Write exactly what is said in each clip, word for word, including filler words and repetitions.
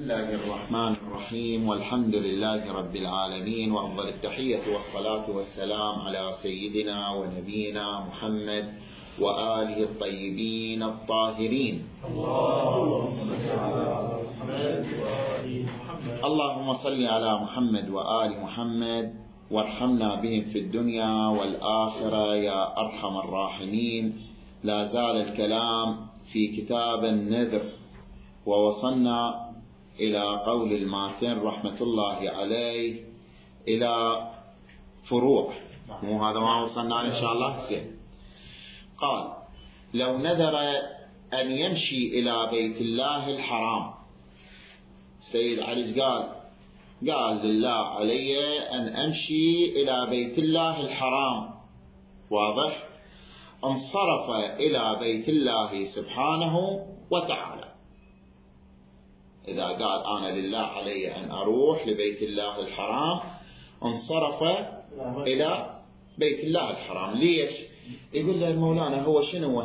الله الرحمن الرحيم، والحمد لله رب العالمين، وأفضل التحية والصلاة والسلام على سيدنا ونبينا محمد وآله الطيبين الطاهرين. اللهم صل على محمد وآل محمد وارحمنا بهم في الدنيا والآخرة يا أرحم الراحمين. لا زال الكلام في كتاب النذر، ووصلنا إلى قول الماتن رحمة الله عليه إلى فروع، مو هذا ما وصلنا إن شاء الله. زين. قال: لو نذر أن يمشي إلى بيت الله الحرام. سيد علي قال قال لله علي أن أمشي إلى بيت الله الحرام، واضح؟ انصرف إلى بيت الله سبحانه وتعالى. إذا قال أنا لله علي أن أروح لبيت الله الحرام، انصرف إلى بيت الله الحرام. ليش؟ يقول له المولانا هو شنو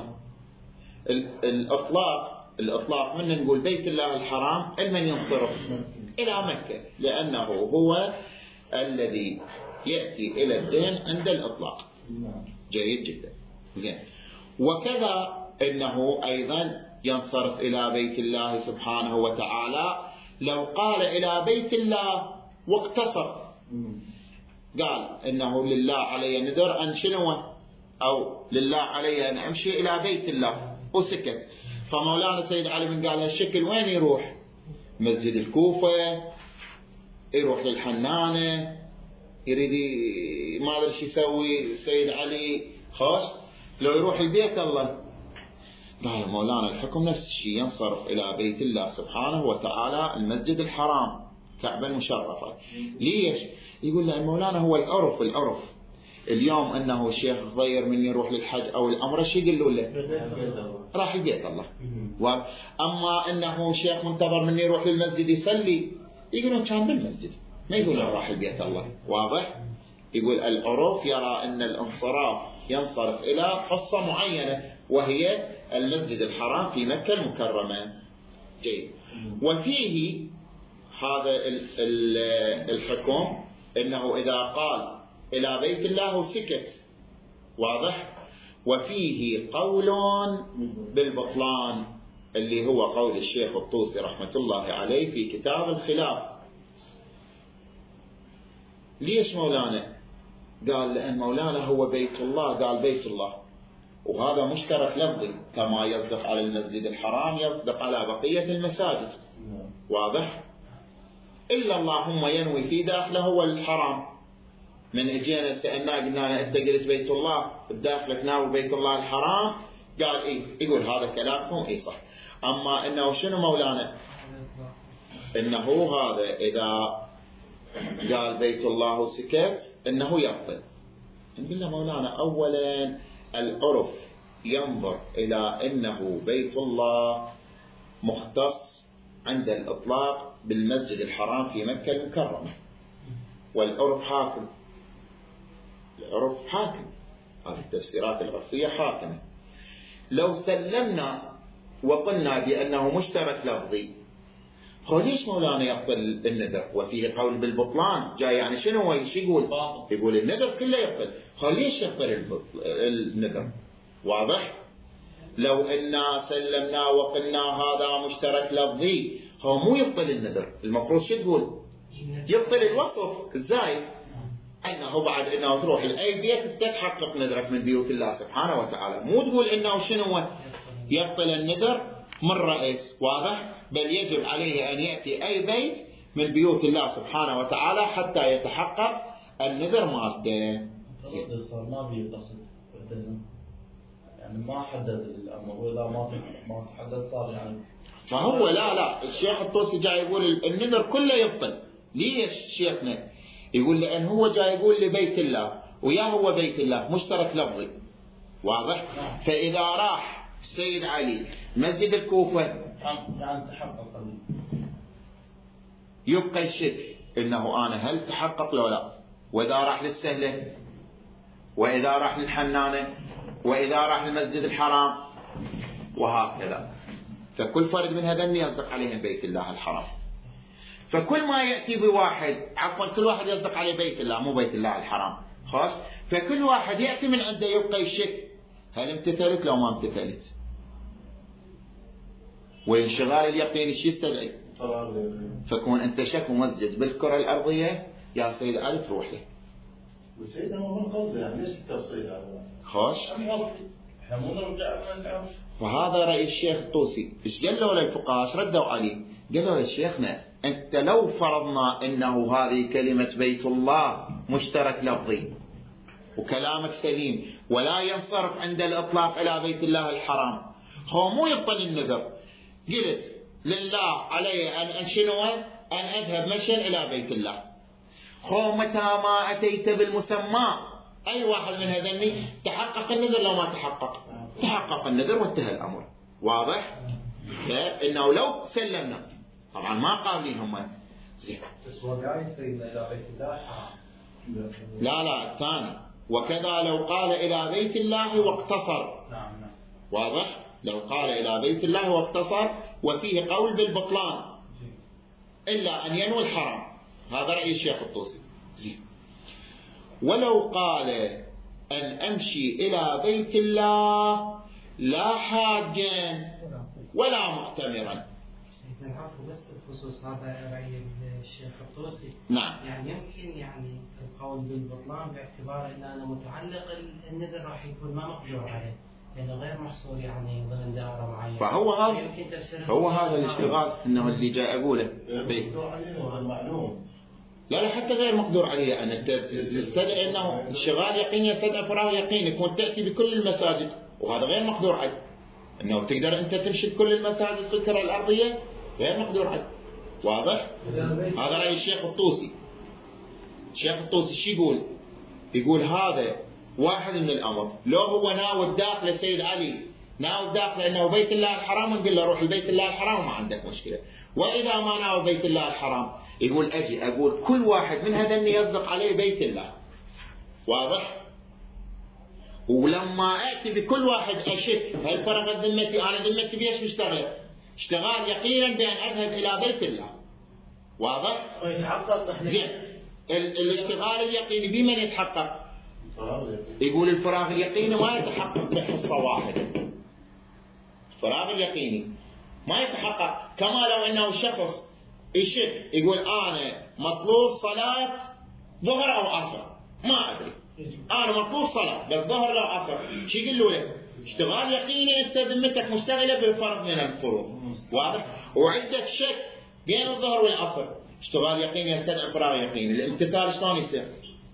الإطلاق؟ الإطلاق من نقول بيت الله الحرام المن ينصرف إلى مكة، لأنه هو الذي يأتي إلى الدين عند الإطلاق. جيد جدا. زين. وكذا إنه أيضا ينصرف إلى بيت الله سبحانه وتعالى لو قال إلى بيت الله واقتصر، قال إنه لله علي نذر أن شنو، أو لله علي أن أمشي إلى بيت الله، وسكت. فمولانا سيد علي من قال هالشكل وين يروح؟ مسجد الكوفة، يروح للحنانة، يريد ما أدري شو يسوي سيد علي، خاص لو يروح البيت الله. قال مولانا الحكم نفس الشيء، ينصرف إلى بيت الله سبحانه وتعالى المسجد الحرام، كعبة المشرفة. ليش؟ يقول له مولانا هو العرف العرف اليوم أنه شيخ غير من يروح للحج أو الأمر، شو يقولوا له؟ راح البيت الله. أما أنه شيخ منتظر من يروح للمسجد يصلي، يقولون كان بالمسجد، ما يقولون راح البيت الله. واضح؟ يقول العرف يرى أن الانصراف ينصرف إلى قصة معينة، وهي المسجد الحرام في مكة المكرمة. جيد. وفيه هذا الحكم أنه إذا قال إلى بيت الله وسكت، واضح؟ وفيه قول بالبطلان اللي هو قول الشيخ الطوسي رحمة الله عليه في كتاب الخلاف. ليش مولانا؟ قال لأن مولانا هو بيت الله، قال بيت الله، وهذا مشترك لفظي، كما يصدق على المسجد الحرام يصدق على بقية المساجد. واضح؟ إلا اللهم ينوي في داخله هو الحرام. من اجينا سألنا قلنا انت قلت بيت الله بداخلك ناوي بيت الله الحرام، قال ايه، يقول هذا كلامكم ايه صح. اما انه شنو مولانا؟ انه هذا اذا قال بيت الله وسكت انه يبطل. نقول له مولانا اولا العرف ينظر الى انه بيت الله مختص عند الاطلاق بالمسجد الحرام في مكة المكرمة، والعرف حاكم. العرف حاكم، هذه التفسيرات العرفية حاكمة. لو سلمنا وقلنا بأنه مشترك لفظي، هو ليش مولانا يبطل النذر؟ وفيه قول بالبطلان، جاي يعني شنو هو يقول؟ يقول النذر كله يبطل. هو ليش يبطل النذر؟ واضح؟ لو إنا سلمنا وقلنا هذا مشترك لفظي، هو مو يبطل النذر، المفروض شو تقول؟ يبطل الوصف الزايد، أنه بعد أنه تروح لأي بيت تتحقق نذرك من بيوت الله سبحانه وتعالى، مو تقول أنه شنو يبطل النذر من رئيس. واضح؟ بل يجب عليه أن يأتي أي بيت من بيوت الله سبحانه وتعالى حتى يتحقق النذر مالته. صار ما بيقصد يعني ما حدد الأمر، وإذا ما ما تحدد صار يعني. فهو لا لا الشيخ الطوسي جاي يقول النذر كله يبطل. ليش شيخنا؟ يقول لأن هو جاي يقول لبيت الله، ويا هو بيت الله مشترك لفظي. واضح؟ فإذا راح السيد علي مسجد الكوفة يعني تحقق، يبقى الشك إنه أنا هل تحقق لو لا. وإذا راح للسهلة، وإذا راح للحنانة، وإذا راح للمسجد الحرام، وهكذا. فكل فرد من هذين يصدق عليهم بيت الله الحرام. فكل ما يأتي بواحد، عفوا كل واحد يصدق عليه بيت الله مو بيت الله الحرام، خلاص؟ فكل واحد يأتي من عنده يبقى يشك هل امتثلت لو ما امتثلت. والانشغال اليقيني شو يستدعي؟ فكون انت شك مسجد بالكرة الأرضية يا سيد علي تروح له. وسيدنا ما هو القصد يعني ليش التفصيل هذا؟ خوش؟ احنا مو نرجع من العرش. وهذا رأي الشيخ الطوسي، ايش قالوا للفقهاء؟ ايش ردوا عليه؟ قالوا للشيخنا انت لو فرضنا انه هذه كلمة بيت الله مشترك لفظي وكلامك سليم ولا ينصرف عند الإطلاق إلى بيت الله الحرام، هو مو يبطل النذر. قلت لله علي أن أنشنو أن أذهب مشيا إلى بيت الله، هو متى ما أتيت بالمسمى أي واحد من هذني تحقق النذر، لو ما تحقق تحقق النذر وانتهى الأمر. واضح؟ إنه لو سلمنا طبعا ما قابلين هم زين. بس وقاعد سيدنا إلى بيت الله حرام. لا لا ثاني، وكذا لو قال إلى بيت الله واقتصر. نعم نعم. واضح؟ لو قال إلى بيت الله واقتصر وفيه قول بالبطلان إلا أن ينوي الحرام، هذا رأي الشيخ الطوسي. زين. ولو قال أن أمشي إلى بيت الله لا حاجا ولا معتمرا. سيدنا العفو بس بخصوص هذا رأي الشيخ الطوسي. نعم. يعني يمكن يعني القول بالبطلان باعتبار أن أنا متعلق النذر راح يكون ما مقدور عليه، لأنه غير محصول يعني ضمن دائرة معينة. فهو هذا هو هذا الاشتغال انه اللي جاي اقوله. معلوم. لا لا حتى غير مقدور عليه، أن تستدعي أنه الشغال يقين يستدعي فراغ يقين يكون تأتي بكل المساجد، وهذا غير مقدور عليه. أنه تقدر أنت تنشد كل المساجد في الكرة الأرضية غير مقدور عليه. واضح؟ هذا رأي الشيخ الطوسي. الشيخ الطوسي شو يقول؟ يقول هذا واحد من الأمر، لو هو ناوي الداخل السيد علي ناوي الداخل أنه بيت الله الحرام نقول له روح لبيت الله الحرام ما عندك مشكلة، وإذا ما ناوي بيت الله الحرام يقول أجي أقول كل واحد من هذا يصدق عليه بيت الله. واضح؟ ولما أتي بكل واحد أشك هل فرق ذمتي، أنا ذمتي بيش مشتغل؟ اشتغال يقينا بأن أذهب إلى بيت الله. واضح؟ زين. الاشتغال اليقيني بمن يتحقق؟ يقول الفراغ اليقيني ما يتحقق بحصة واحدة. الفراغ اليقيني ما يتحقق، كما لو أنه شخص يشك يقول أنا مطلوب صلاة ظهر أو عصر ما أدري، أنا مطلوب صلاة بس ظهر أو عصر، شو يقولوا له؟ اشتغال يقيني أنت ذمتك مشتغلة بفرق من الفروض. واضح؟ وعندك شك بين الظهر والعصر، اشتغال يقيني يستدعي فراغ يقيني. الامتثال شلون يصير؟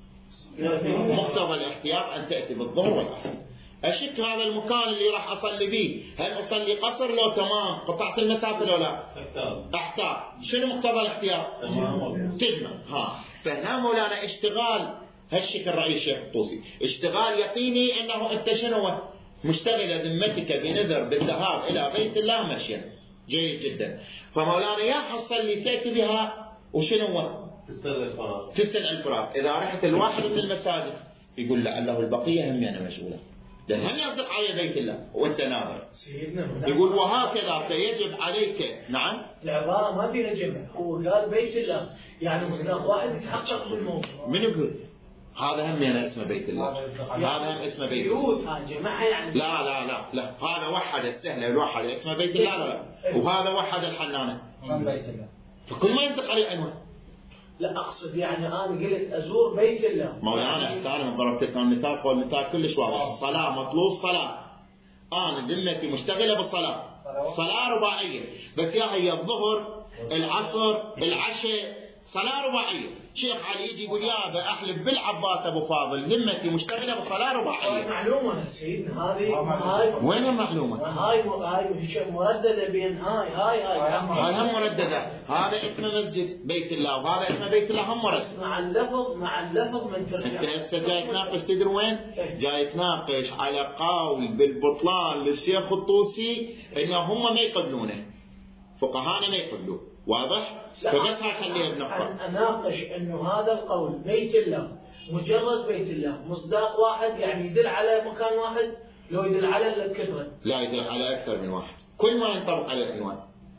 مقتضى الاحتياط أن تأتي بالظهر والعصر. أشك هذا المكان اللي راح أصلي به هل أصلي قصر لو تمام قطعت المسافة لو لا؟ احتاط. شنو مقتضى الاحتياط؟ تجمع. ها فهنا مولانا اشتغال هالشكل رأي الشيخ الطوسي، اشتغال يقيني أنه أنت شنو مشتغل ذمتك بنذر بالذهاب إلى بيت الله مشيا. جيد جدا. فمولانا يا حصل لي تأتي بها وشنو تستدعي الفراغ. تستدعي الفراغ. إذا رحت الواحد من المساجد يقول لعله البقية هم أنا مشغولة، لأن هم يصدق على بيت الله وأنت ناظر. يقول وهكذا فيجب عليك. نعم. العبارة ما فيها جمع، هو قال بيت الله يعني مصداق واحد يتحقق بالموضوع. من يقول؟ هذا هم أنا اسمه بيت الله، هذا هم اسمه بيت الله. جمعها يعني. لا لا لا لا هذا وحد السهلة الوحد اسمه بيت الله. لا لا وهذا وحد الحنانة. بيت الله. فكل ما يصدق عليه عنوان. لا أقصد يعني أنا قلت أزور بيت الله. مولانا إحسانا ضربت لكم المثال، فهو المثال كلش واضح. الصلاة مطلوب صلاة، أنا ذمتي مشتغلة بالصلاة، صلاة رباعية بس يا هي الظهر العصر العشاء صلاة رباعية. شيخ علي يجي يقول يا أبا أحلف بالعباس أبو فاضل ذمتي مشتغلة بصلاة رباعية. معلومة سيدنا هذه هاي وين المعلومة؟ هاي هاي مرددة بين هاي هاي هاي هاي هم مرددة. هذا اسمه مسجد بيت الله وهذا اسمه بيت الله هم مردد. مع اللفظ مع اللفظ من ترجع. أنت هسه جاي تناقش تدري وين؟ جاي تناقش على قول بالبطلان للشيخ الطوسي إنه هم ما يقبلونه، فقهانا ما يقبلوه. واضح؟ فبس هخليها بنقطة. أناقش إنه هذا القول بيت الله مجرد بيت الله مصداق واحد يعني يدل على مكان واحد، لو يدل على الكثرة لا يدل على أكثر من واحد، كل ما ينطبق على العنوان.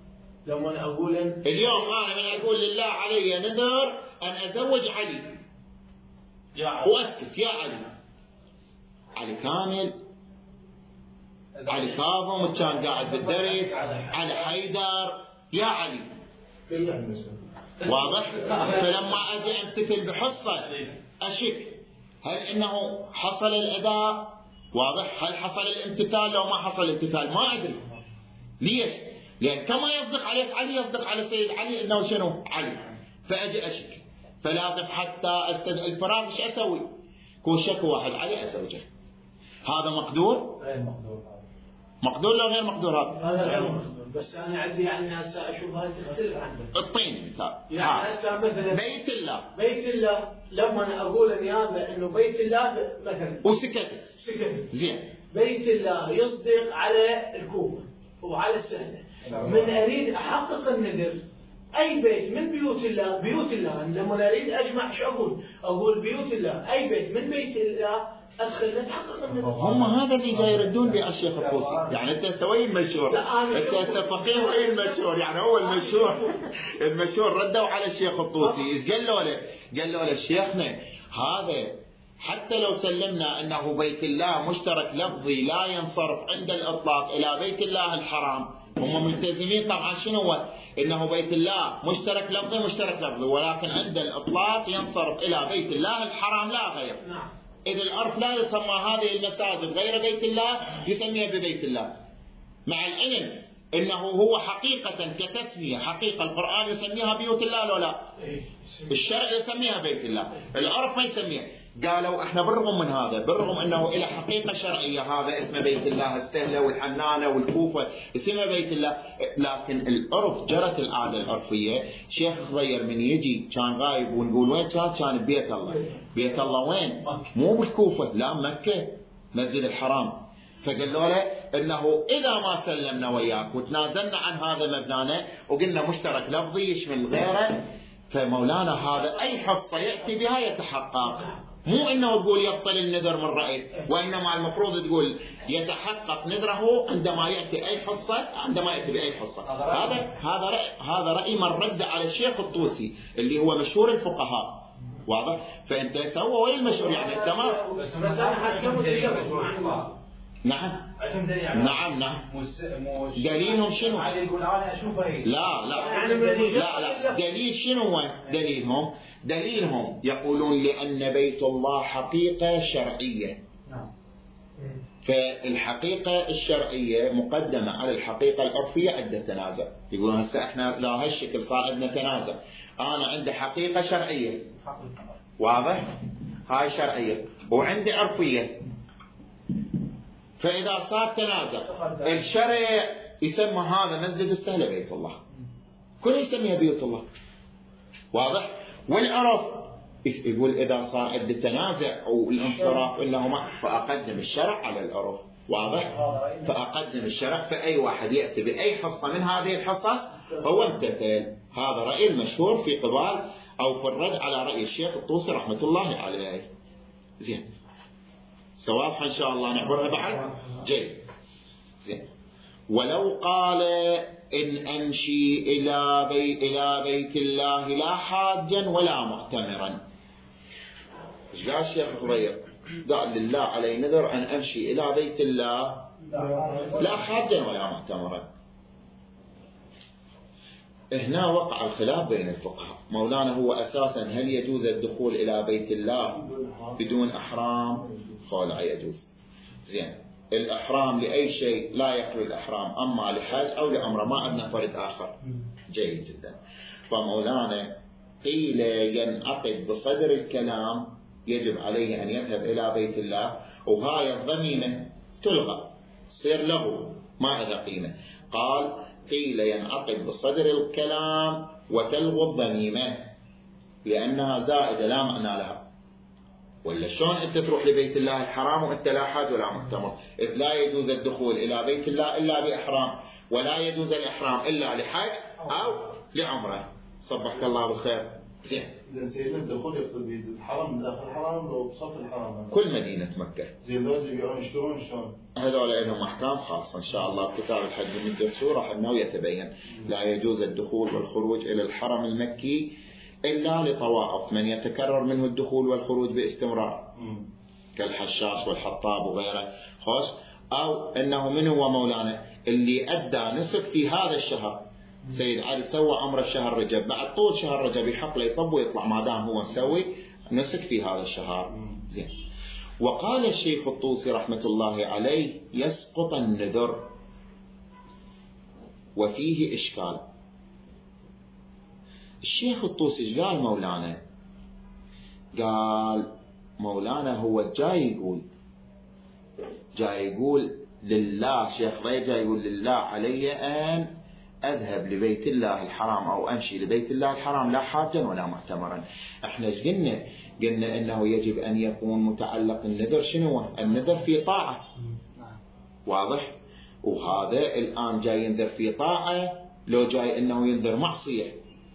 لما أنا أقول إن اليوم أنا من أقول لله علي نذر أن أزوج علي يا علي. وأسكت يا علي، علي كامل، علي كاظم كان قاعد بالدرس، علي حيدر، يا علي، واضح؟ فلما أجي أمتثل بحصة أشك هل إنه حصل الأداء؟ واضح؟ هل حصل الامتثال؟ لو ما حصل الامتثال ما أدري. ليش؟ لأن كما يصدق عليك علي يصدق على سيد علي إنه شنو؟ علي. فأجي أشك، فلازم حتى أستدعي الفراغ إيش أسوي؟ كون شك واحد علي أزوجه. هذا مقدور؟ غير مقدور. مقدور لو غير مقدور هذا؟ هذا غير مقدور، بس أنا عندي يعني هسه أشوفها تختلف عنك. اعطيني مثال. يعني هسه مثلا بيت الله، بيت الله لما أنا أقول إن هذا إنه بيت الله مثلا وسكتت سكت، زين، بيت الله يصدق على الكوفة وعلى السهلة. من أريد أحقق النذر أي بيت من بيوت الله، بيوت الله لما أريد أجمع شو أقول؟ أقول بيوت الله، أي بيت من بيت الله أدخل نتحقق النذر. هم هذا اللي جاي يردون به الشيخ الطوسي. يعني أنت سوي المشهور، أنت فقيه وين المشهور؟ يعني هو المشهور المشهور ردوا على الشيخ الطوسي. إيش قالوا له؟ قالوا له شيخنا هذا حتى لو سلمنا أنه بيت الله مشترك لفظي لا ينصرف عند الإطلاق إلى بيت الله الحرام، هم ملتزمين طبعا شنو هو؟ انه بيت الله مشترك لفظي مشترك لفظي، ولكن عند الاطلاق ينصرف الى بيت الله الحرام لا غير. نعم. اذا العرف لا يسمى هذه المساجد غير بيت الله، يسميها ببيت الله، مع العلم انه هو حقيقة كتسمية، حقيقة القرآن يسميها بيوت الله لو لا؟ الشرع يسميها بيت الله، العرف ما يسميها. قالوا احنا بالرغم من هذا، بالرغم انه الى حقيقة شرعية هذا اسمه بيت الله، السهلة والحنانة والكوفة اسمها بيت الله، لكن العرف جرت العادة العرفية. شيخ خضير من يجي كان غايب ونقول وين كان؟ كان ببيت الله. بيت الله وين؟ مو بالكوفة، لا مكة، مسجد الحرام. فقالوا له انه اذا ما سلمنا وياك وتنازلنا عن هذا مبنانا وقلنا مشترك لفظي يشمل غيره، فمولانا هذا اي حصة يأتي بها يتحقق. مو انه تقول يبطل النذر من رئيس، وانما المفروض تقول يتحقق نذره عندما ياتي اي حصه، عندما ياتي باي حصه. هذا هذا راي هذا راي من رد على الشيخ الطوسي اللي هو مشهور الفقهاء. واضح؟ فانت سوى وين المشهور يعني تمام. بس انا حكمت نعم عندهم دليل على نعم نعم مس... مش... دليلهم شنو؟ علي يقول انا اشوفه هيك. لا لا لا لا دليل شنو هو؟ دليلهم دليلهم يقولون لأن بيت الله حقيقة شرعية. نعم. فالحقيقة الشرعية مقدمة على الحقيقة العرفية عند التنازع. يقولون هسه احنا لا هالشكل صار عندنا تنازع، انا عندي حقيقة شرعية واضح؟ هاي شرعية وعندي عرفية. فإذا صار تنازع الشرع يسمى هذا مسجد السهلة بيت الله، كل يسميها بيوت الله. واضح؟ والعرف يقول إذا صار عند التنازع والانصراف إنه ما، فأقدم الشرع على العرف. واضح؟ فأقدم الشرع، فأي واحد يأتي بأي حصة من هذه الحصص هو امتثل. هذا رأي المشهور في قبال أو في الرد على رأي الشيخ الطوسي رحمة الله عليه. زين، سواضح إن شاء الله نعبرها بعد. جيد. زين. ولو قال إن أمشي إلى بيت إلى بيت الله لا حاجا ولا معتمرا. إيش قال الشيخ خضير؟ قال لله علي نذر أن أمشي إلى بيت الله لا حاجا ولا معتمرا. هنا وقع الخلاف بين الفقهاء. مولانا هو أساسا هل يجوز الدخول إلى بيت الله بدون إحرام؟ قال لا يجوز. زين، الإحرام لأي شيء لا يخلو الإحرام، أما لحج أو لعمرة ما عندنا فرد آخر. جيد جدا. فمولانا قيل ينعقد بصدر الكلام يجب عليه أن يذهب إلى بيت الله، وهاي الضميمة تلغى تصير له ما لها قيمة. قال قيل ينعقد بصدر الكلام وتلغى الضميمة لأنها زائدة لا معنى لها. ولا شلون أنت تروح لبيت الله الحرام وأنت لا حاج ولا معتمر؟ إذ لا يجوز الدخول إلى بيت الله إلا بإحرام، ولا يجوز الإحرام إلا لحج أو لعمرة. صبحك الله بالخير. زين. زين سيدنا الدخول يقصد بيد الحرم من داخل الحرم لو بصف الحرم. كل مدينة مكة. زين ذول يبيعون يشترون شلون؟ هذول لهم أحكام خاصة إن شاء الله بكتاب الحج من الدرسور راح أنه يتبين. لا يجوز الدخول والخروج إلى الحرم المكي إلا لطوائف من يتكرر منه الدخول والخروج باستمرار كالحشاش والحطاب وغيره، خوش، أو أنه من هو مولانا اللي أدى نسك في هذا الشهر. سيد علي سوى أمر الشهر رجب، بعد طول شهر رجب يحق له يطب ويطلع ما دام هو مسوي نسك في هذا الشهر. زين. وقال الشيخ الطوسي رحمة الله عليه يسقط النذر وفيه إشكال. الشيخ الطوسي ايش قال مولانا؟ قال مولانا هو جاي يقول جاي يقول لله، شيخ ري جاي يقول لله علي أن أذهب لبيت الله الحرام أو أمشي لبيت الله الحرام لا حاجا ولا معتمرا. احنا ايش قلنا؟ قلنا انه يجب ان يكون متعلق النذر شنو؟ النذر في طاعة، واضح؟ وهذا الآن جاي ينذر في طاعة، لو جاي انه ينذر معصية،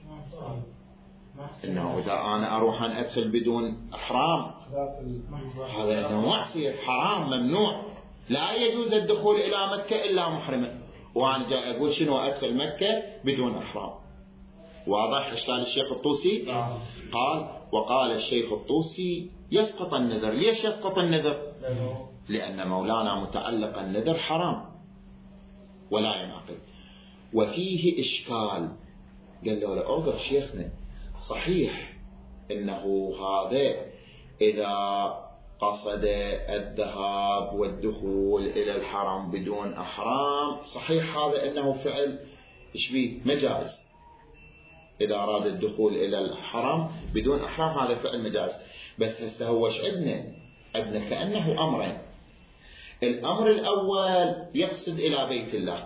انه اذا انا اروح ان ادخل بدون احرام هذا انه معصية، حرام، ممنوع، لا يجوز الدخول الى مكة الا محرما، وانا جاي اقول شنو؟ ادخل مكة بدون احرام. واضح اشكال الشيخ الطوسي؟ قال وقال الشيخ الطوسي يسقط النذر. ليش يسقط النذر؟ لأن مولانا متعلق النذر حرام ولا ينعقد. وفيه إشكال. قال له أوقف شيخنا، صحيح إنه هذا إذا قصد الذهاب والدخول إلى الحرم بدون أحرام، صحيح هذا إنه فعل إشبيه مجاز، إذا أراد الدخول إلى الحرم بدون أحرام هذا فعل مجاز. بس هسه هو ايش عندنا؟ عندنا كأنه أمرين. الأمر الأول يقصد إلى بيت الله،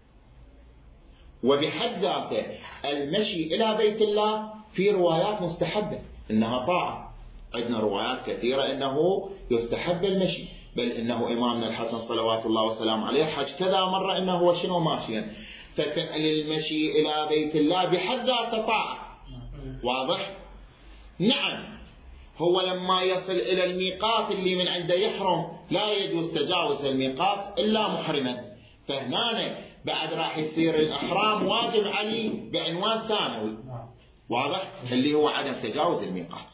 وبحد ذاته المشي إلى بيت الله في روايات مستحبة إنها طاعة. عندنا روايات كثيرة إنه يستحب المشي، بل إنه إمامنا الحسن صلوات الله وسلام عليه حج كذا مرة إنه هو شنو ماشيا، ففعل المشي إلى بيت الله بحد ذاته طاعة. واضح؟ نعم، هو لما يصل إلى الميقات اللي من عنده يحرم لا يجوز تجاوز الميقات إلا محرما، فهنا بعد راح يصير الأحرام واجب عليه بعنوان ثانوي، واضح؟ اللي هو عدم تجاوز الميقات.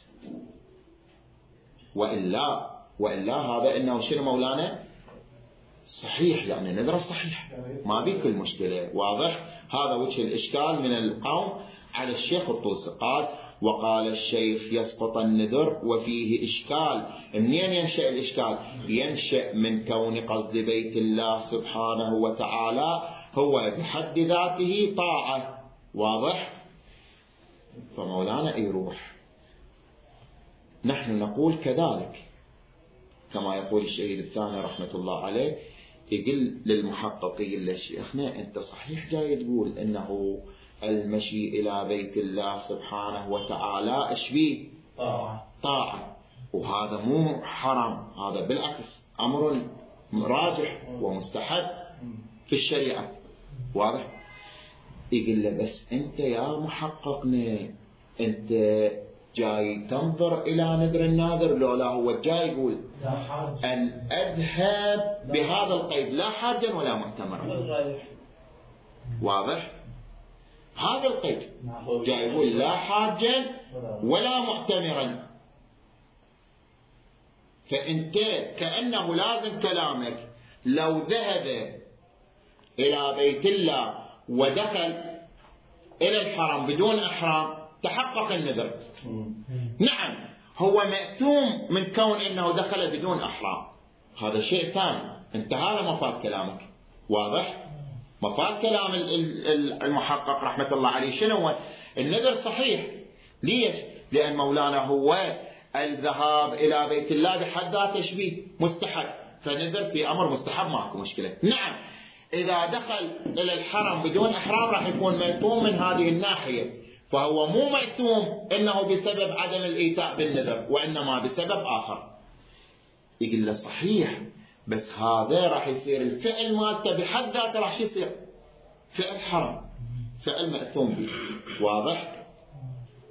وإلا وإلا هذا إنه شنو مولانا؟ صحيح، يعني نذره صحيح، ما بي كل مشكلة. واضح؟ هذا وجه الإشكال من القوم على الشيخ الطوسي. قال وقال الشيخ يسقط النذر وفيه إشكال. منين ينشأ الإشكال؟ ينشأ من كون قصد بيت الله سبحانه وتعالى هو بحد ذاته طاعة. واضح؟ فمولانا يروح. نحن نقول كذلك كما يقول الشهيد الثاني رحمة الله عليه، يقول للمحققين لشيخنا أنت صحيح جاي تقول أنه المشي إلى بيت الله سبحانه وتعالى أشبيه طاعة طاعة، وهذا مو حرام، هذا بالعكس أمر راجح ومستحب في الشريعة. واضح؟ يقول له بس أنت يا محققنا أنت جاي تنظر إلى نذر الناذر، لو لا هو جاي يقول أن أذهب بهذا القيد لا حاجا ولا معتمرا. واضح؟ هذا القيد جاي يقول لا حاجا ولا معتمرا، فأنت كأنه لازم كلامك لو ذهب إلى بيت الله ودخل إلى الحرم بدون أحرام تحقق النذر. نعم، هو مأثوم من كون أنه دخل بدون أحرام، هذا شيء ثاني، انت هذا مفاد كلامك. واضح؟ مفاد كلام المحقق رحمة الله عليه شنو هو؟ النذر صحيح. ليش؟ لأن مولانا هو الذهاب إلى بيت الله بحد ذاته تشبيه مستحب، فنذر في أمر مستحب ماكو مشكلة. نعم، إذا دخل إلى الحرم بدون إحرام راح يكون مأثوم من هذه الناحية، فهو مو مأثوم إنه بسبب عدم الإيتاء بالنذر، وإنما بسبب آخر. يقول له صحيح، بس هذا راح يصير الفعل مالته بحد ذاته راح يصير فعل حرام، فعل مأثوم به. واضح؟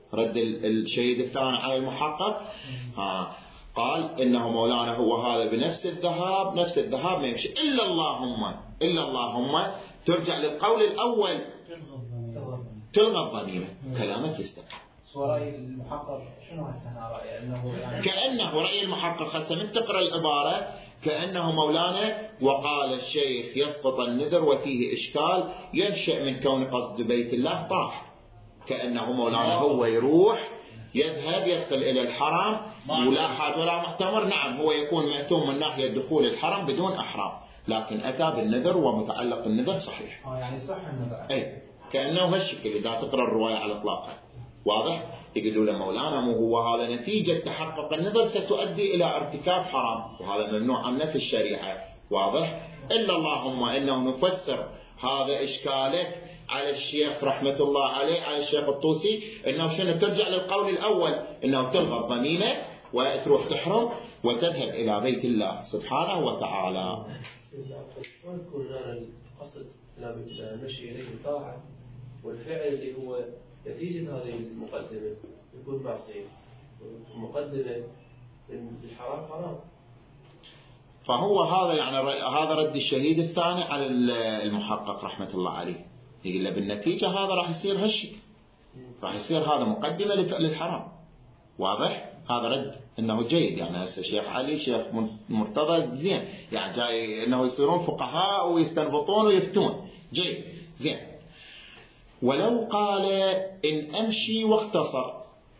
رد الشهيد الثاني على المحقق. ها قال إنه مولانا هو هذا بنفس الذهاب، نفس الذهاب ما يمشي إلا اللهم إلا اللهم ترجع للقول الأول تلغى الضميمة، كلامك يستقيم. ورأي المحقق شنو هسه رأي أنه يعني كأنه رأي المحقق هسه من تقرأ العبارة كأنه مولانا وقال الشيخ يسقط النذر وفيه إشكال ينشأ من كون قصد بيت الله طاح، كأنه مولانا هو يروح يذهب يدخل إلى الحرم ولا حاج ولا معتمر، نعم هو يكون مأثوم من ناحية دخول الحرم بدون أحرام، لكن أتى بالنذر ومتعلق النذر صحيح. اه يعني صح النذر. أي كأنه هالشكل إذا تقرأ الرواية على إطلاقها واضح. يقولوا له مولانا مو هو هذا نتيجة تحقق النذر ستؤدي إلى ارتكاب حرام، وهذا ممنوع عنه في الشريعة واضح. إلا اللهم إنه نفسر هذا إشكالك على الشيخ رحمة الله عليه على الشيخ الطوسي إنه شنو ترجع للقول الأول إنه تلغى الضميمة وتروح تحرم وتذهب إلى بيت الله سبحانه وتعالى. ما تكون لنا القصد المشي إليه الطاعة والفعل اللي هو نتيجة هذه المقدمة يكون معصية، المقدمة من الحرام حرام. فهو هذا يعني هذا رد الشهيد الثاني على المحقق رحمة الله عليه، يقول له بالنتيجة هذا راح يصير هالشيء، راح يصير هذا مقدمة لفعل الحرام واضح. هذا رد انه جيد، يعني هسه الشيخ علي شيخ مرتضى زين، يعني جاي انه يصيرون فقهاء ويستنبطون ويفتون جيد زين. ولو قال إن أمشي واختصر،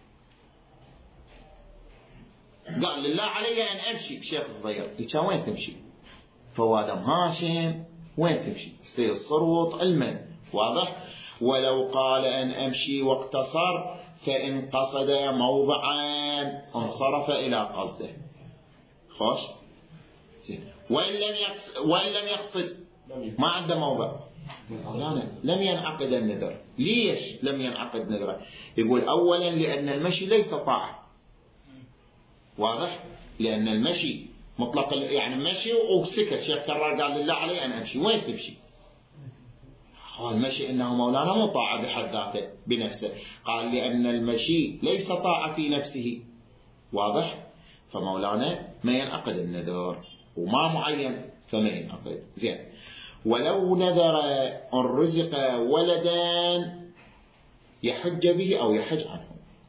قال لله علي أن أمشي الشيخ الضير، كان وين تمشي؟ فوادم هاشم وين تمشي؟ يصير صروط علما واضح. ولو قال أن أمشي واقتصر فإن قصد موضعا انصرف إلى قصده. خوش زين. وإن لم يقصد, وإن لم يقصد ما عنده موضع مولانا لم ينعقد النذر. ليش لم ينعقد نذره؟ يقول أولا لأن المشي ليس طاعة واضح، لأن المشي مطلق يعني مشي وسكت، شيخ كرر قال لله علي أن أمشي، وين تمشي؟ قال المشي إنه مولانا مو طاعة بحد ذاته بنفسه، قال لأن المشي ليس طاعة في نفسه واضح، فمولانا ما ينعقد النذر وما معين فما ينعقد زين. ولو نذر أن رزق ولدا يحج به أو يحج عنه،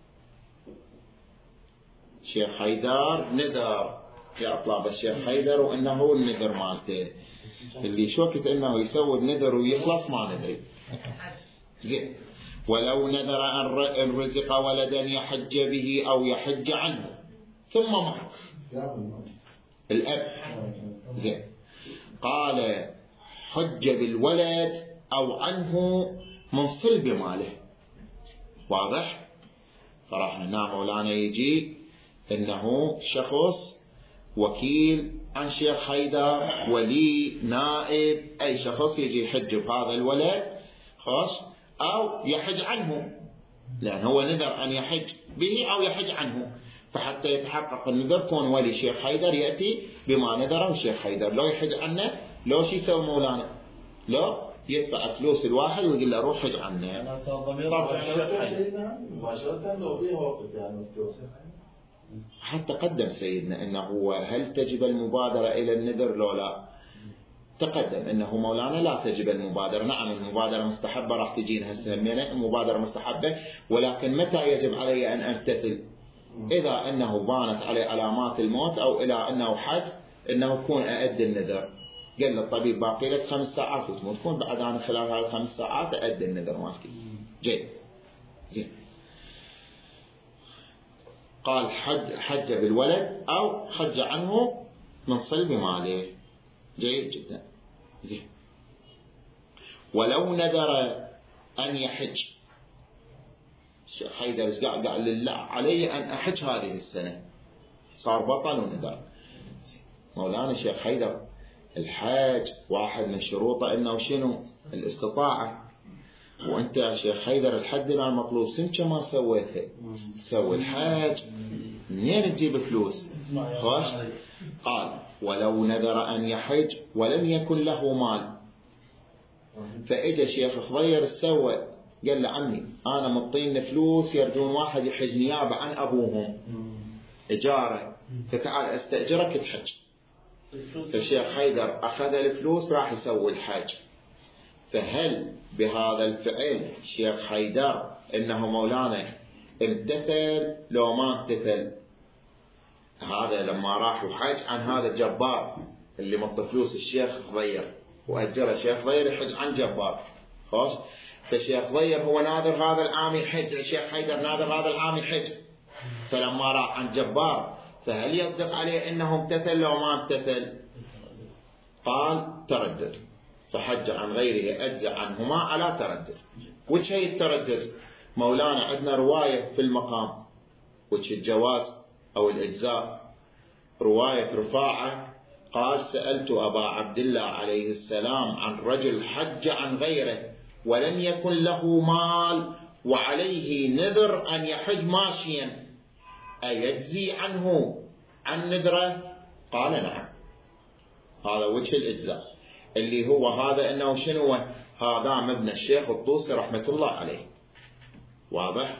شيخ حيدر نذر يا أطلاب الشيخ حيدر وإنه النذر مالته اللي شوكت إنه يسوي النذر ويخلص ما ندري زين. ولو نذر أن رزق ولدا يحج به أو يحج عنه ثم مات الأب زين، قال حج بالولد أو عنه من صلب ماله واضح. فراح هنا مولانا يجي إنه شخص وكيل عن شيخ حيدر، ولي نائب، أي شخص يجي يحج بهذا الولد خاص أو يحج عنه، لأن هو نذر أن يحج به أو يحج عنه. فحتى يتحقق النذر كون ولي شيخ حيدر يأتي بما نذره الشيخ حيدر، لو يحج عنه لو شي يسوي مولانا، لو يدفع فلوس الواحد ويقول له روح حج عنه. حتى قدم سيدنا انه هل تجب المبادرة الى النذر لو لا، تقدم انه مولانا لا تجب المبادرة. نعم المبادرة مستحبة، راح تجينا هسه المبادرة مستحبة، ولكن متى يجب علي ان امتثل؟ اذا انه بانت عليه علامات الموت او الى انه حج انه يكون اؤدي النذر. قال الطبيب باقي لك خمس ساعات وتموت، تكون بعد انا خلال هذه الخمس ساعات اؤدي النذر مالتي. جيد زين. قال حج حج بالولد او حج عنه من صلب ماله. جيد جدا زين. ولو نذر ان يحج، الشيخ حيدر قال لله علي ان احج هذه السنه، صار بطل ونذر. مولانا الشيخ حيدر الحاج واحد من شروطه انه شنو؟ الاستطاعه. وانت يا شيخ حيدر الحد المطلوب سمكه ما سويتها، تسوي الحاج منين تجيب فلوس؟ خوش. قال ولو نذر ان يحج ولم يكن له مال، فاجى شيخ خضير سوى قال له عمي أنا مطين فلوس يردون واحد يحج نيابة عن أبوهم إجارة، فتعال أستأجرك تحج. فالشيخ حيدر أخذ الفلوس راح يسوي الحج. فهل بهذا الفعل الشيخ حيدر إنه مولانا امتثل لو ما امتثل؟ هذا لما راح وحج عن هذا الجبار اللي مط فلوس الشيخ ضير وأجر الشيخ ضير يحج عن جبار، خوش. فالشيخ ضير هو ناظر هذا العام يحج، الشيخ حيدر ناظر هذا العام يحج. فلما راح عن جبار فهل يصدق عليه إنه امتثل لو ما امتثل؟ قال تردد، فحج عن غيره أجزع عنهما على تردد. وش هي التردد؟ مولانا عندنا رواية في المقام وش الجواز أو الإجزاء، رواية رفاعة قال سألت أبا عبد الله عليه السلام عن رجل حج عن غيره ولم يكن له مال وعليه نذر أن يحج ماشيا أيجزي عنه عن نذره؟ قال نعم. هذا وجه الإجزاء اللي هو هذا إنه شنو؟ هذا مبنى الشيخ الطوسي رحمة الله عليه. واضح؟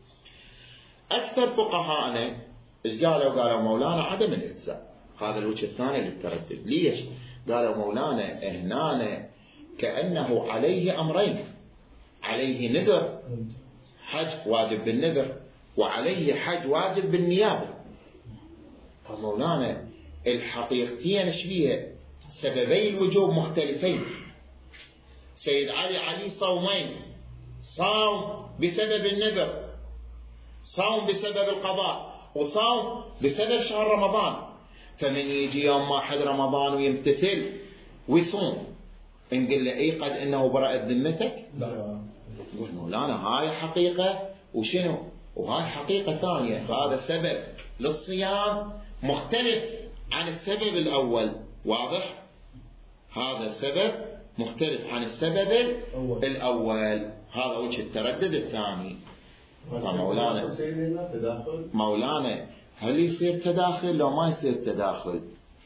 أكثر فقهاءنا إيش قالوا؟ قالوا مولانا عدم الإجزاء، هذا الوجه الثاني للتردد. ليش؟ قالوا مولانا هنا كأنه عليه أمرين، عليه نذر حج واجب بالنذر وعليه حج واجب بالنيابة. فمولانا الحقيقتين ايش فيها؟ سببي الوجوب مختلفين. سيد علي علي صومين، صام بسبب النذر، صام بسبب القضاء، وصام بسبب شهر رمضان. فمن يجي يوم واحد رمضان ويمتثل ويصوم نقول له اي قد انه برأت ذمتك؟ لا. يقول مولانا هاي حقيقة وشنو وهاي حقيقة ثانية. هذا سبب للصيام مختلف عن السبب الأول. واضح؟ هذا سبب مختلف عن السبب الأول. هذا وجه التردد الثاني. مولانا مولانا هل يصير تداخل لو ما يصير تداخل؟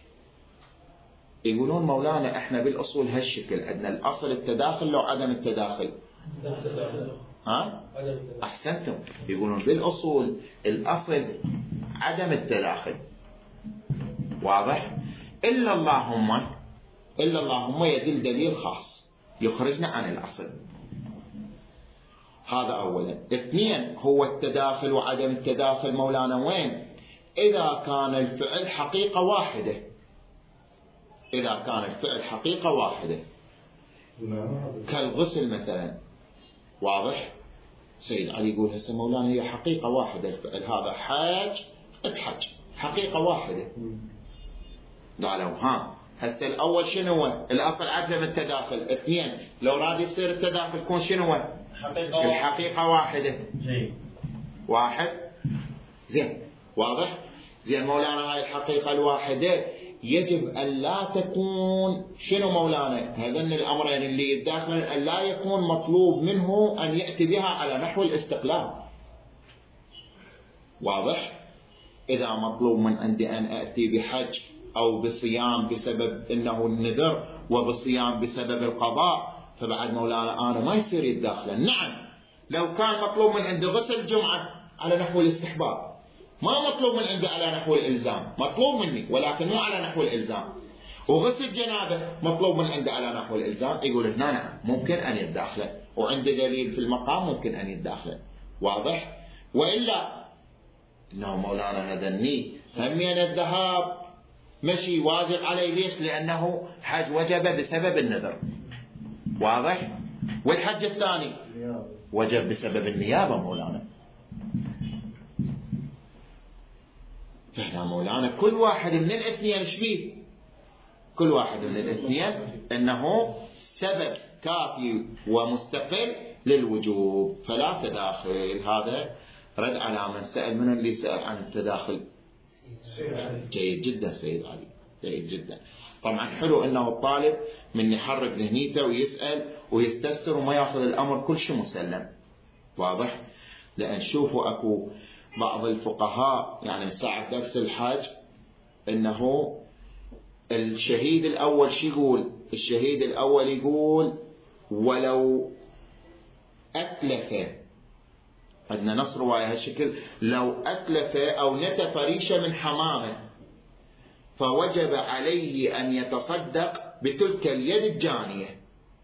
يقولون مولانا احنا بالأصول هالشكل عندنا الأصل التداخل لو عدم التداخل. ها؟ أحسنتم. يقولون بالأصول الأصل عدم التداخل. واضح؟ إلا اللهم إلا اللهم يدل دليل خاص يخرجنا عن الأصل. هذا أولا. اثنين هو التداخل وعدم التداخل مولانا وين؟ إذا كان الفعل حقيقة واحدة، إذا كان الفعل حقيقة واحدة كالغسل مثلا. واضح؟ سيد علي يقول هسه مولانا هي حقيقة واحدة الفعل هذا حاج اتحج حقيقة واحدة. قالوا ها هسه الأول شنو هو؟ الأصل عدم التداخل. اثنين لو راد يصير التداخل يكون شنو هو؟ حقيقة الحقيقة واحدة. زين واحد. زين. واضح؟ زين مولانا هاي الحقيقة الواحدة يجب أن لا تكون شنو مولانا؟ هذين الأمرين اللي يتداخلون أن لا يكون مطلوب منه أن يأتي بها على نحو الاستقلال. واضح؟ إذا مطلوب من عندي أن أأتي بحج أو بصيام بسبب إنه النذر وبصيام بسبب القضاء فبعد مولانا أنا ما يصير يتداخلن. نعم لو كان مطلوب من عندي غسل جمعة على نحو الاستحباب، ما مطلوب من عندي على نحو الإلزام، مطلوب مني ولكن مو على نحو الإلزام. وغسل جنابه مطلوب من عندي على نحو الإلزام، يقول هنا نعم ممكن أن يتداخلن وعنده دليل في المقام ممكن أن يتداخلن. واضح؟ وإلا إنه مولانا هذا الني همين الذهاب مشي واجب عليه. ليش؟ لأنه حج وجب بسبب النذر. واضح؟ والحج الثاني وجب بسبب النيابة مولانا. فهنا مولانا كل واحد من الاثنين شبيه؟ كل واحد من الاثنين انه سبب كافي ومستقل للوجوب فلا تداخل. هذا رد على من سأل. من اللي سأل عن التداخل؟ جيد جدا سيد علي، جيد جدا. طبعا حلو انه الطالب من يحرك ذهنيته ويسأل ويستفسر وما ياخذ الامر كل شيء مسلم. واضح؟ لان شوفوا اكو بعض الفقهاء يعني من ساعة درس الحج انه الشهيد الاول شو يقول؟ الشهيد الاول يقول ولو أتلف، عندنا نص رواية هالشكل، لو أتلف أو نتف ريشة من حمامة فوجب عليه أن يتصدق بتلك اليد الجانية.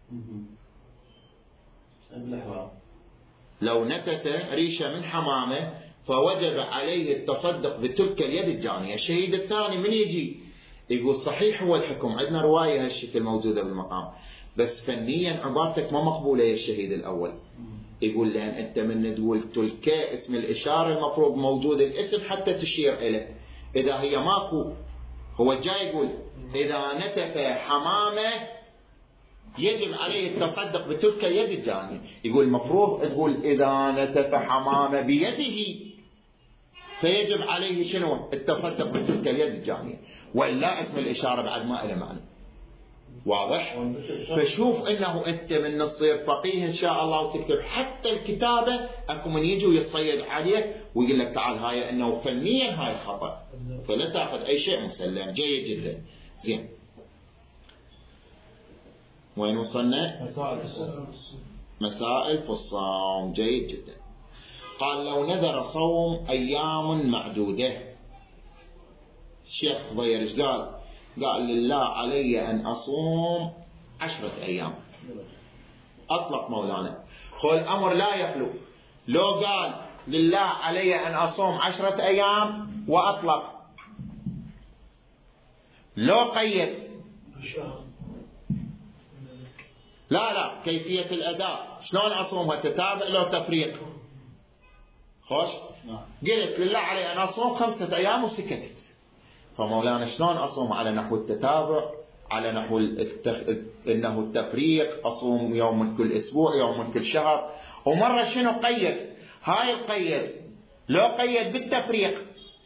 لو نتف ريشة من حمامة فوجب عليه التصدق بتلك اليد الجانية. الشهيد الثاني من يجي يقول صحيح هو الحكم، عندنا رواية هالشكل موجودة بالمقام، بس فنيا عبارتك ما مقبولة يا الشهيد الأول. يقول لأن أنت من تقول تلك اسم الإشارة المفروض موجود الاسم حتى تشير إليه، إذا هي ماكو هو جاي يقول إذا نتف حمامة يجب عليه التصدق بتلك اليد الجانية. يقول المفروض تقول إذا نتف حمامة بيده فيجب عليه شنو التصدق بتلك اليد الجانية، وإلا اسم الإشارة بعد ما له معنى. واضح؟ فشوف انه انت من تصير فقيه ان شاء الله وتكتب حتى الكتابة اكو من يجي ويصيد عليك ويقول لك تعال هاي انه فنيا هاي خطأ، فلا تاخذ اي شيء مسلم. جيد جدا. زين، وين وصلنا؟ مسائل في الصوم. جيد جدا. قال لو نذر صوم ايام معدودة، الشيخ ضير ايش قال؟ قال لله علي أن أصوم عشرة أيام. أطلق مولانا، خو الأمر لا يخلو. لو قال لله علي أن أصوم عشرة أيام وأطلق، لو قيد لا لا كيفية الأداء شلون أصومها، تتابع لو تفريق. خوش قلت لله علي أن أصوم خمسة أيام وسكتت، فمولانا شلون أصوم على نحو التتابع، على نحو التخ... إنه التفريق، أصوم يوم من كل أسبوع، يوم من كل شهر. ومرة شنو قيد؟ هاي القيد لو قيد بالتفريق،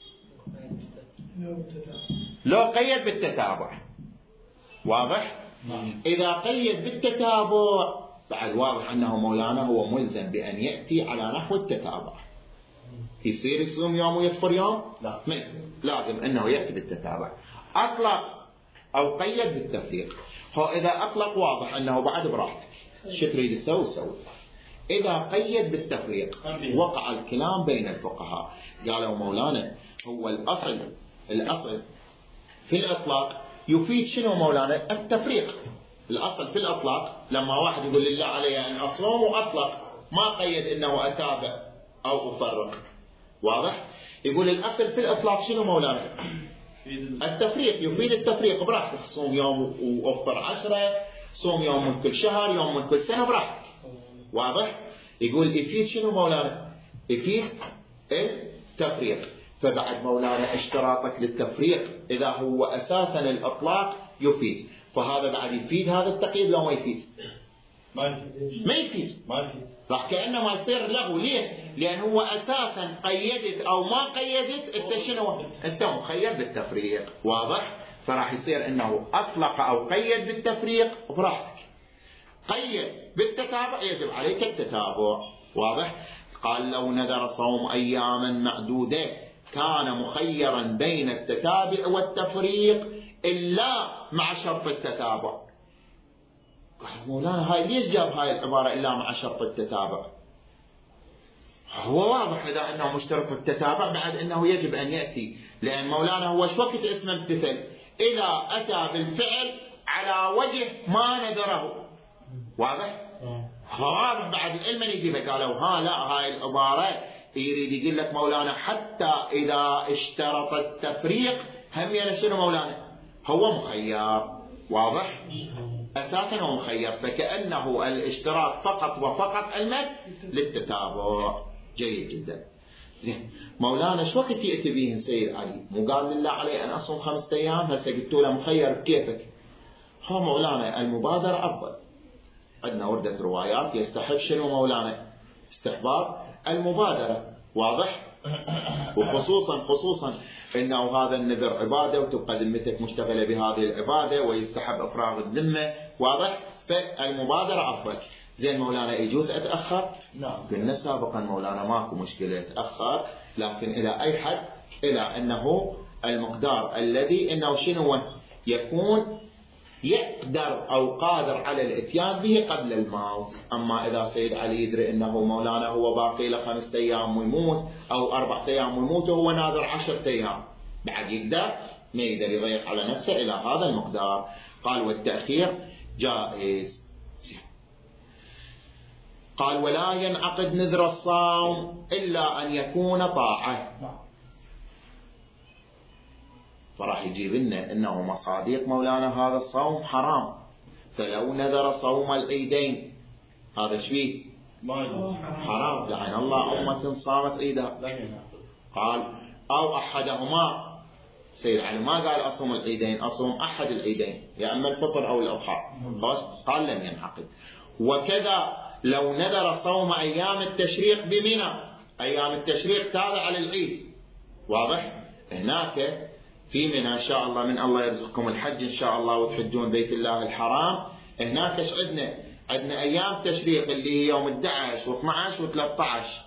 لو قيد بالتتابع. واضح؟ إذا قيد بالتتابع بعد واضح أنه مولانا هو ملزم بأن يأتي على نحو التتابع. يصير يصوم يوم ويطفر يوم؟ لا ما يصير، لازم انه يأتي بالتتابع. اطلق او قيد بالتفريق. هو اذا اطلق واضح انه بعد براحتك، شو تريد تسوي سوي. اذا قيد بالتفريق وقع الكلام بين الفقهاء. قالوا مولانا هو الاصل الاصل في الاطلاق يفيد شنو مولانا؟ التفريق. الاصل في الاطلاق لما واحد يقول لله علي ان اصوم واطلق، ما قيد انه اتابع او افرق. واضح؟ يقول الأصل في الإطلاق شنو مولانا؟ التفريق، يفيد التفريق براحتك. صوم يوم وافطر عشرة، صوم يوم من كل شهر، يوم من كل سنة، براحتك. واضح؟ يقول يفيد شنو مولانا؟ يفيد التفريق. فبعد مولانا اشتراطك للتفريق إذا هو أساسا الإطلاق يفيد، فهذا بعد يفيد هذا التقييد لو ما يفيد؟ ما يفيد. ما يفيد. ما يفيد. راح كأنه ما يصير لغو. ليش؟ لأن هو أساسا قيدت أو ما قيدت أنت شنو؟ أنت مخير بالتفريق. واضح؟ فراح يصير أنه أطلق أو قيد بالتفريق براحتك، قيد بالتتابع يجب عليك التتابع. واضح؟ قال لو نذر صوم أياما معدودة كان مخيرا بين التتابع والتفريق إلا مع شرط التتابع. قال مولانا هاي ليش جاب هاي العبارة إلا مع شرط التتابع؟ هو واضح إذا أنه مشترط التتابع بعد أنه يجب أن يأتي، لأن مولانا هو شو وقت اسمه امتثل؟ إذا أتى بالفعل على وجه ما نذره. واضح؟ واضح. بعد العلم يجيبه قالوا ها لا هاي العبارة يريد يقول لك مولانا حتى إذا اشترط التفريق هم يعني شنو مولانا؟ هو مخير. واضح؟ أساسا هو مخير، فكأنه الاشتراط فقط وفقط المد للتتابع. جيد جدا. زين مولانا شو وقت يأتي به سيد علي؟ مو قال لله علي أن أصوم خمسة أيام؟ هسه قلت له مخير بكيفك. هو مولانا المبادرة أفضل. عندنا وردة روايات يستحب شنو مولانا؟ استحباب المبادرة. واضح؟ وخصوصا خصوصا انه هذا النذر عباده وتبقى ذمتك مشتغله بهذه العباده ويستحب افراغ الذمه. واضح؟ فالمبادره افضل. زين مولانا يجوز اتاخر؟ نعم. قلنا سابقا مولانا ماكو مشكله اتاخر، لكن الى اي حد؟ الى انه المقدار الذي انه شنو يكون يقدر أو قادر على الاتيان به قبل الموت. أما إذا سيد علي يدري أنه مولانا هو باقي له خمسة أيام ويموت أو أربعة أيام ويموت وهو ناظر عشرة أيام، بعد يقدر ما يقدر يضيق على نفسه إلى هذا المقدار. قال والتأخير جائز. قال ولا ينعقد نذر الصوم إلا أن يكون طاعة. فراح يجيب لنا إنه مصاديق مولانا هذا الصوم حرام، فلو نذر صوم العيدين هذا شبيه حرام، لعن الله أمة صامت عيدها. قال أو أحدهما، سيد علي ما قال أصوم العيدين، أصوم أحد العيدين يا أما الفطر أو الأضحى، قال لم ينعقد. وكذا لو نذر صوم أيام التشريق بمنى، أيام التشريق تابع على العيد، واضح؟ هناك في منى إن شاء الله، من الله يرزقكم الحج إن شاء الله وتحجون بيت الله الحرام، هناك إيش عندنا؟ عندنا أيام تشريق اللي هي يوم أحد عشر واثني عشر وثلاثة عشر،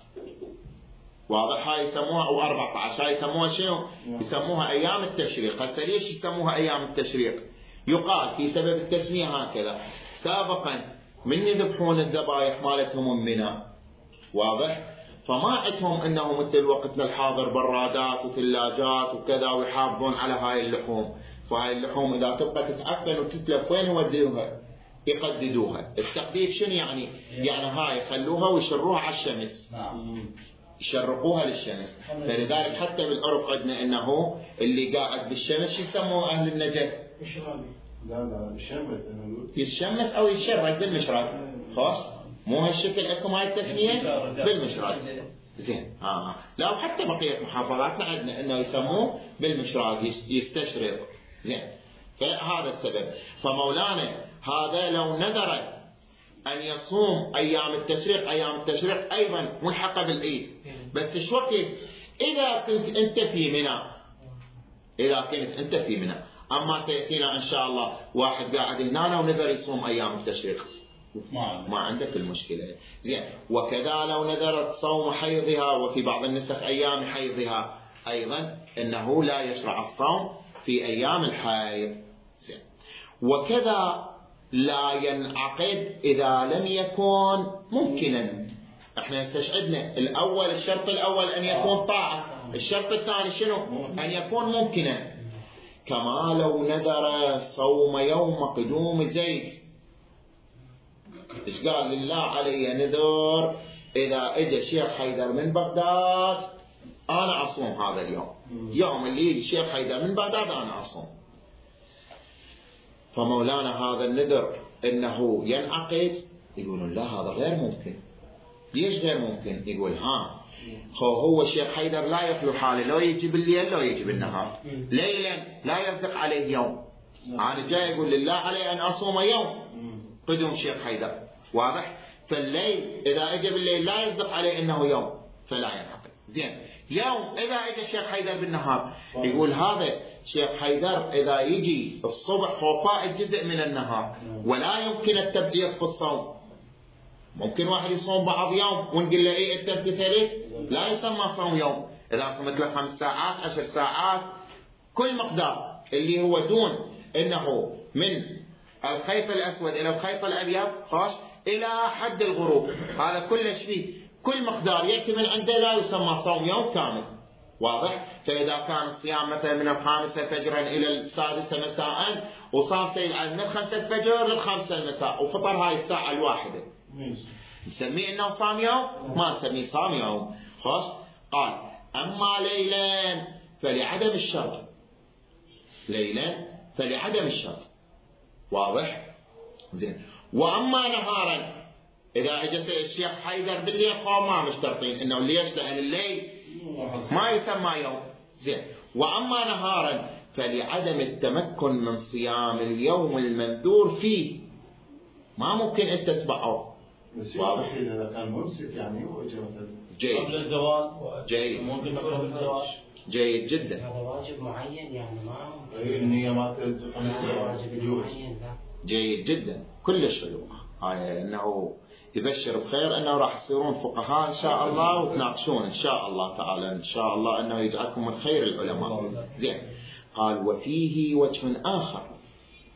واضح؟ هاي يسموها أو أربعة عشر، هاي يسموها شنو؟ يسموها أيام التشريق. هسه ليش يسموها أيام التشريق؟ يقال في سبب التسمية هكذا، سابقا من يذبحون الذبائح مالتهم من منى، واضح؟ فما عندهم انه مثل وقتنا الحاضر برادات وثلاجات وكذا ويحافظون على هاي اللحوم، فهاي اللحوم اذا تبقى تتعفن وتتلف وين يودوها؟ يقددوها. التقديد شنو يعني؟ يعني هاي يخلوها ويشروها على الشمس، يشرقوها للشمس. فلذلك حتى بالعرف عندنا انه اللي قاعد بالشمس يسموه اهل النجف لا لا يشمس، يتشمس او يتشرق بالمشرق. خلاص مو هالشكل عندكم هاي التسمية بالمشراق. زين اه لا، وحتى بقية محافظاتنا عندنا انه يسموه بالمشراق، يستشرق. زين فهذا السبب. فمولانا هذا لو نذر ان يصوم ايام التشريق، ايام التشريق ايضا ملحقة بالعيد، بس شو وقت؟ اذا كنت انت في منى، اذا كنت انت في منى. اما سيأتينا ان شاء الله واحد قاعد هنا ونذر يصوم ايام التشريق، ما عندك المشكلة. زين وكذا لو نذرت صوم حيضها، وفي بعض النسخ أيام حيضها أيضا أنه لا يشرع الصوم في أيام الحيض. زين وكذا لا ينعقد إذا لم يكن ممكنا. احنا استشهدنا الأول، الشرط الأول أن يكون طاعة، الشرط الثاني شنو؟ أن يكون ممكنا. كما لو نذر صوم يوم قدوم زيد، إيش قال؟ لله علي نذر إذا إجا شيخ حيدر من بغداد أنا أصوم هذا اليوم، يوم اللي يجي شيخ حيدر من بغداد أنا أصوم. فمولانا هذا النذر إنه ينعقد، يقولون لا هذا غير ممكن. ليش غير ممكن؟ يقول ها هو شيخ حيدر لا يخلو حاله، لو يجي بالليل لو يجي بالنهار، ليلا لا يصدق عليه يوم. أنا جاي يقول لله علي أن أصوم يوم قدوم شيخ حيدر، واضح؟ فالليل إذا أجى بالليل لا يصدق عليه إنه يوم فلا ينعقد. زين يوم إذا أجى شيخ حيدر بالنهار، يقول هذا شيخ حيدر إذا يجي الصبح خوفاء الجزء من النهار ولا يمكن التبعيض في الصوم. ممكن واحد يصوم بعض يوم ونقول له إيه أنت امتثلت، لا يسمى صوم يوم. إذا صمت له خمس ساعات عشر ساعات كل مقدار اللي هو دون إنه من الخيط الأسود إلى الخيط الأبيض خاص إلى حد الغروب، هذا كله فيه كل مقدار يأتي من عنده لا يسمى صوم يوم كامل، واضح؟ فإذا كان الصيام مثلا من الخامسة فجرا إلى السادسة مساء وصام سيد علي من الخمسة الفجر للخمسة المساء وفطر هاي الساعة الواحدة، نسميه إنه صام يوم؟ ما نسميه صام يوم. خاص قال أما ليلا فلعدم الشرط، ليلا فلعدم الشرط، واضح؟ زين وأما نهارا إذا أجلس الشيخ حيدر بالليل قام ما مشترطين إنه ليش؟ لأن الليل ما يسمى يوم. زين وأما نهارا فلعدم التمكن من صيام اليوم المنذور فيه، ما ممكن أنت تتبعه. واضح إذا كان ممسك يعني وإجا مثلا جيد قبل الزوال جيد ممكن قبل الزوال جيد جدا. هذا واجب معين يعني ما النية ما واجب معين. لا جيد جدا كل الشيوخ هاي انه يبشر بخير انه راح تصيرون فقهاء ان شاء الله وتناقشون ان شاء الله تعالى، ان شاء الله انه يجعلكم من خير العلماء. زين قال وفيه وجه اخر،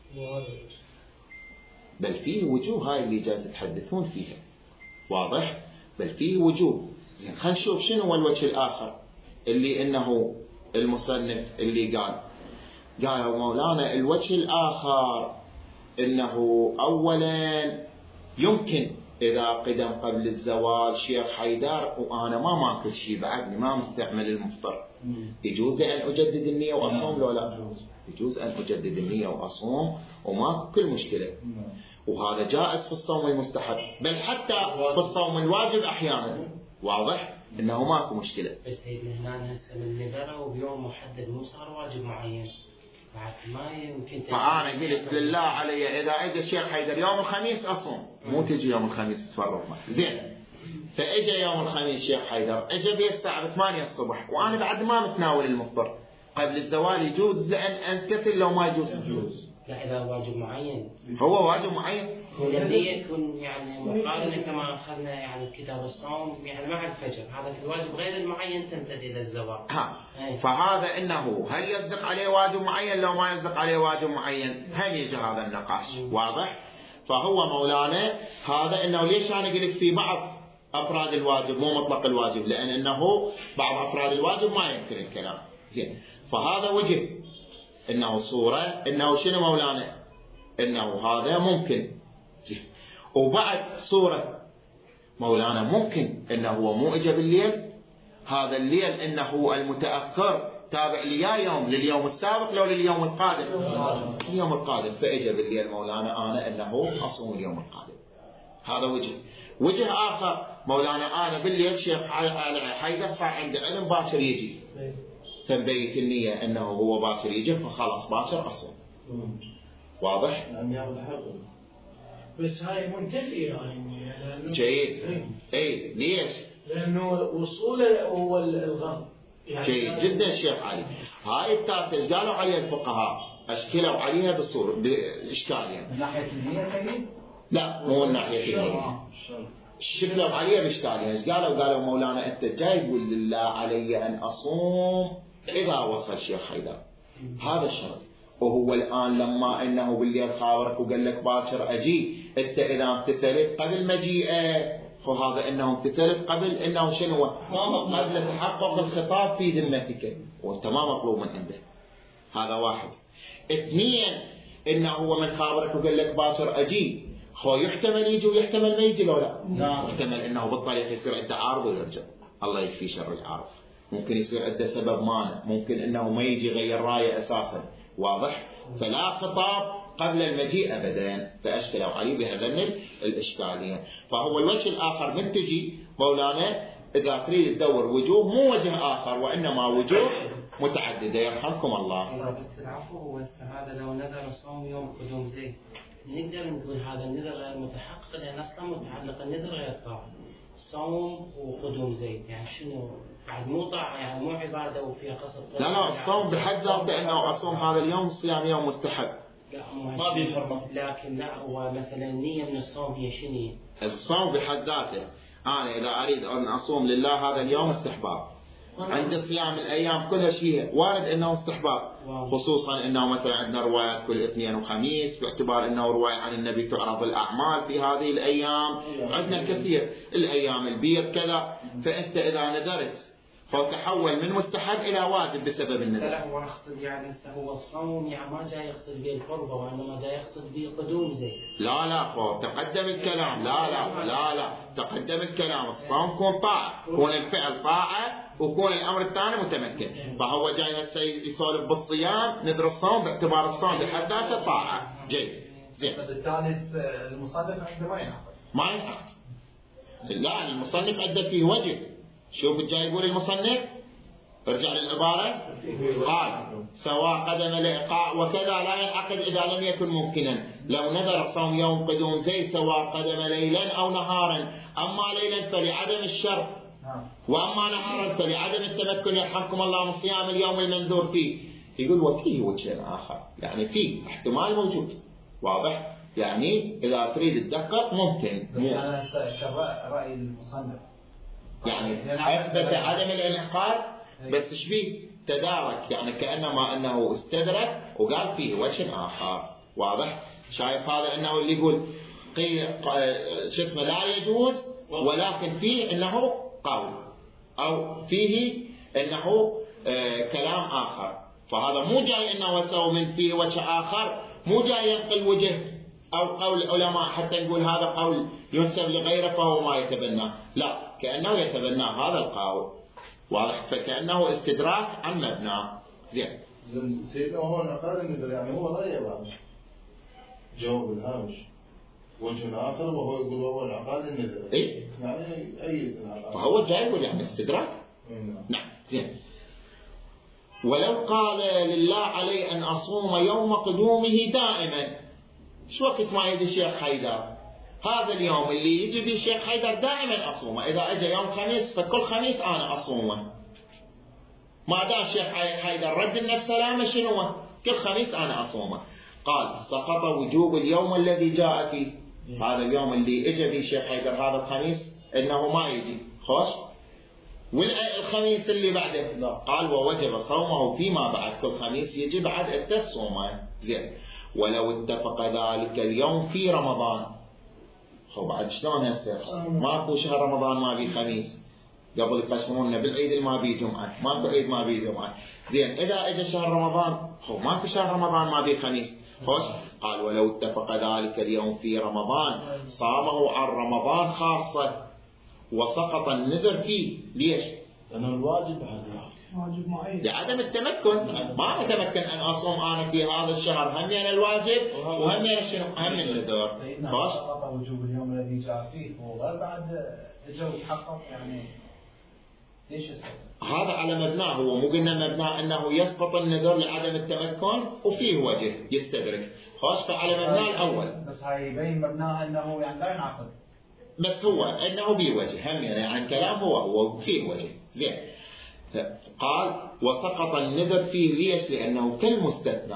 بل فيه وجوه هاي اللي جاي تتحدثون فيها، واضح؟ بل فيه وجوه. زين خلينا نشوف شنو هو الوجه الآخر اللي إنه المصنف اللي قال قال مولانا الوجه الآخر إنه أولا يمكن إذا قدم قبل الزوال شيخ حيدر وأنا ما ماكل شيء بعدني ما مستعمل المفطر، يجوز أن أجدد النية وأصوم لو لا؟ يجوز أن أجدد النية وأصوم وما كل مشكلة، وهذا جائز في الصوم المستحب، بل حتى في الصوم الواجب أحيانا، واضح؟ إنه ماكو مشكلة. بس سيدنا هنا هسه من نذره وبيوم محدد مو صار واجب معين بعد ما يمكن. فأنا قلت لله علي إذا أجى الشيخ حيدر يوم الخميس أصوم، مو تجي يوم الخميس تفرق معي. زين فأجى يوم الخميس الشيخ حيدر أجى بي الساعة ثمانية الصبح وأنا بعد ما متناول المفطر قبل الزوال، يجوز لأن أنتثر لو ما يجوز؟ لا إذا واجب معين هو واجب معين النية تكون يعني مقارنة كما أخذنا يعني بكتاب الصوم يعني مع الفجر، هذا في الواجب غير المعين تمتد إلى الزوال. ها فهذا إنه هل يصدق عليه واجب معين لو ما يصدق عليه واجب معين؟ هم يجي هذا النقاش، واضح؟ فهو مولانا هذا إنه ليش أنا قلت في بعض أفراد الواجب مو مطلق الواجب، لأن إنه بعض أفراد الواجب ما يمكن الكلام. زين فهذا وجه إنه صورة إنه شنو مولانا إنه هذا ممكن. زين وبعد صورة مولانا ممكن إنه هو مو إجا بالليل، هذا الليل إنه المتأخر تابع ليا يوم لليوم السابق لو لليوم القادم اليوم القادم فإجا بالليل مولانا أنا إنه أصوم اليوم القادم. هذا وجه. وجه آخر مولانا أنا بالليل شيخ حيدر صار عنده علم باكر يجي فنبيت النية إنه هو باكر يجي فخلاص باكر أصوم، واضح؟ بس هاي منتفية يعني جيد. اي ليش؟ لأنه وصوله هو الغرب يعني جيد جدا شيخ علي. هاي التاركة قالوا عليها الفقهاء أشكلوا عليها بصورة بإشكالية. من ناحية النية سيد؟ لا مو من ناحية النية، شكلوا عليها بإشكالية. ايش قالوا؟ قالوا مولانا أنت جاي تقول لله علي أن أصوم إذا وصل شيخ حيدر، هذا الشرط. وهو الآن لما إنه بالليل خابرك وقال لك باكر أجي، أنت إذا امتثلت قبل مجيئه فهذا إنه امتثلت قبل إنه شنو؟ قبل تحقق الخطاب في ذمتك وأنت ما مطلوب من عنده. هذا واحد. اثنين إنه هو من خابرك وقال لك باكر أجي، هو يحتمل يجي ويحتمل ما يجي لو لا؟ نعم. يحتمل إنه بالطريق يصير عنده عارض ويرجع، الله يكفي شر العارض. ممكن يصير عنده سبب مانع، ممكن إنه ما يجي غير راية أساسا، واضح؟ فلا خطاب قبل المجيء أبدا، فأشكلوا عليه بهذين الإشكالية. فهو الوجه الآخر من تجي مولانا إذا تريد تدور وجوه مو وجه آخر وإنما وجوه متعددة يرحمكم الله. بس العفو هو هذا لو نذر صوم يوم قدوم زيد نقدر نقول هذا النذر غير متحقق لأن أصلا متعلق النذر غير طاعة، صوم وقدوم زيد يعني شنو بعد مو طاعة يعني مو عبادة وفيها قصد. لا لا الصوم بحد ذاته أنه أصوم هذا اليوم صيام يوم مستحب ما بيفرق، لكن لا هو مثلا النية من الصوم هي شنو؟ الصوم بحد ذاته أنا إذا أريد أن أصوم لله هذا اليوم استحباب، عند صيام الأيام كلها شيء وارد أنه استحباب، خصوصا أنه مثلا عندنا روايات كل اثنين وخميس باعتبار أنه رواية عن النبي تعرض الأعمال في هذه الأيام، عندنا كثير الأيام البيض كذا. فأنت إذا نذرت فتحول من مستحب إلى واجب بسبب النذر. لا هو أقصد يعني هو الصوم يعني ما جاي يقصد به القربة وإنما جاي يقصد به قدوم زي. لا لا هو تقدم الكلام، لا لا لا لا تقدم الكلام. الصوم كون طاعة، كون الفعل طاعة وكون الأمر الثاني متمكن. فهو جاي هسه يسولف بالصيام نذر الصوم باعتبار الصوم بحد ذاته طاعة. جيد زين. فبالتالي المصنف عنده ما ينعقد. ما ينعقد. لا المصنف عنده فيه وجه. شوف الجاي يقول المصنف ارجع للعبارة قال سواء قدم الإيقاع وكذا لا ينعقد إذا لم يكن ممكنا. لو نذر صوم يوم قدوم زي سواء قدم ليلا أو نهارا، أما ليلا فلعدم الشرط وأما نهارا فلعدم التمكن يرحمكم الله من صيام اليوم المنذور فيه. يقول وفيه وجه آخر يعني فيه احتمال موجود، واضح؟ يعني إذا تريد تدقق ممكن. بس أنا كرأي المصنف يعني أثبت عدم الانعقاد بس شبيه تدارك يعني كأنما أنه استدرك وقال فيه وجه آخر، واضح؟ شايف هذا أنه اللي يقول شو اسمه لا يجوز ولكن فيه أنه قول أو فيه أنه آه كلام آخر، فهذا مو جاي أنه وسو من فيه وجه آخر، مو جاي ينقل وجه أو قول العلماء حتى نقول هذا قول ينسب لغيره فهو ما يتبناه، لا كأنه يتبناه هذا القول، واضح؟ فكأنه استدراك عن مبناه. زين سيدنا وهو انعقاد النذر يعني هو لا يبعد جواب الهامش وجه آخر وهو يقول وهو انعقاد النذر. إيه؟ يعني أي انعقاد. فهو جاي يقول يعني استدراك. نعم. زين. ولو قال لله علي أن أصوم يوم قدومه دائما، شو وقت ما يجي الشيخ حيدر هذا اليوم اللي يجي به الشيخ حيدر دائما أصومه، إذا أجى يوم خميس فكل خميس أنا أصومه، ما دام الشيخ حيدر رد النفس سلامه شنو كل خميس أنا أصومه. قال سقط وجوب اليوم الذي جاء فيه، هذا اليوم اللي اجى به الشيخ حيدر هذا الخميس انه ما يجي خوش، والخميس اللي بعده قال ووجب صومه فيما بعد، كل خميس يجي بعد التصومه. زين. ولو اتفق ذلك اليوم في رمضان، خو بعد شلون هسه ماكو شهر رمضان ما بي خميس، قبل يقسمونا بالعيد اللي ما بي جمعه، ماكو عيد ما بي جمعه. زين اذا اجى شهر رمضان خو ماكو شهر رمضان ما بي خميس، خوش. قال ولو اتفق ذلك اليوم في رمضان صامه عن رمضان خاصة وسقط النذر فيه. ليش؟ لأنه الواجب بعد واجب معين لعدم التمكن، ما أتمكن أن أصوم أنا في هذا الشهر، هم يعني الواجب وهم يعني شنو هم النذر. خوش. سقط وجوب اليوم الذي جاء فيه وغير بعد الجو يتحقق، يعني ليش يسقط؟ هذا على مبناه، هو مو قلنا مبناه أنه يسقط النذر لعدم التمكن وفيه وجه يستدرك. خوش. فعلى مبناه الأول بس هاي يبين مبناها أنه يعني لا ينعقد، بس هو أنه بيه وجه هم يعني عن كلام هو هو فيه وجه. زين. قال وسقط النذر فيه. ليش؟ لأنه كالمستثنى،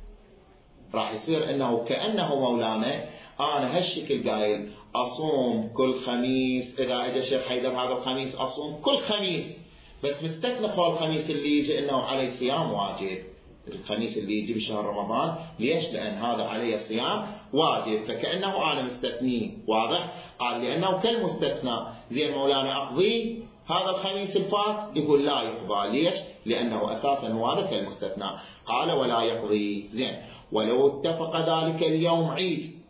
راح يصير أنه كأنه مولانا أنا هالشكل قايل أصوم كل خميس، إذا أجى شيخ حيدر هذا الخميس أصوم كل خميس، بس مستثنى خو الخميس اللي يجي أنه عليه صيام واجب، الخميس اللي يجي بشهر رمضان. ليش؟ لأن هذا عليه صيام واجب، فكأنه أنا مستثنيه. واضح؟ قال لأنه كالمستثنى. زين مولانا أقضيه هذا الخميس الفات، يقول لا يقضى. ليش؟ لأنه أساسا هذا كالمستثنى. قال ولا يقضي. زين. ولو اتفق ذلك اليوم عيد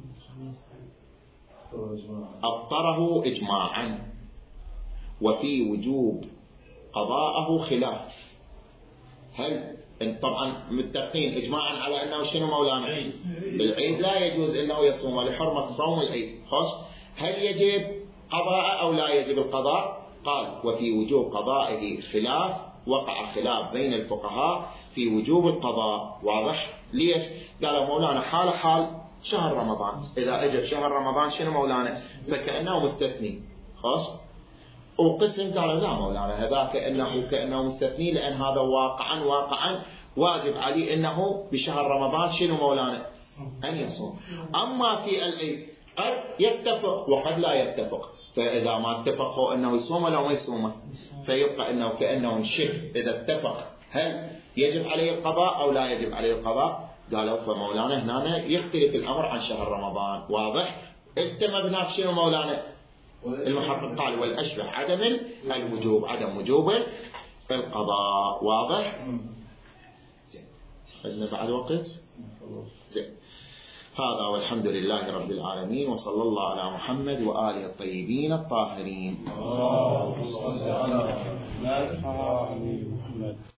أفطره إجماعا، وفي وجوب قضاءه خلاف. هل طبعا متفقين إجماعا على أنه شنو مولانا العيد لا يجوز أنه يصوم لحرمة صوم العيد. خوش. هل يجب قضاء أو لا يجب القضاء؟ قال وفي وجوب قضائه خلاف، وقع خلاف بين الفقهاء في وجوب القضاء. واضح؟ ليش؟ قالوا مولانا حال حال شهر رمضان، إذا أجى شهر رمضان شنو مولانا فكأنه مستثني. خوش. وقسم قالوا لا مولانا هذا كأنه كأنه مستثني، لأن هذا واقعا واقعا واجب عليه أنه بشهر رمضان شنو مولانا أن يصوم. أما في العيد قد يتفق وقد لا يتفق، فإذا ما اتفقوا أنه يصوم لو ما يصوم فيبقى أنه كأنه شك. إذا اتفق هل يجب عليه القضاء أو لا يجب عليه القضاء؟ قالوا فمولانا هنا يختلف الأمر عن شهر رمضان. واضح؟ انت مبناك شنو مولانا المحقق قال والأشبه عدم الوجوب، عدم وجوب القضاء. واضح؟ زين. عندنا بعد وقت؟ زين. هذا والحمد لله رب العالمين، وصلى الله على محمد وآله الطيبين الطاهرين.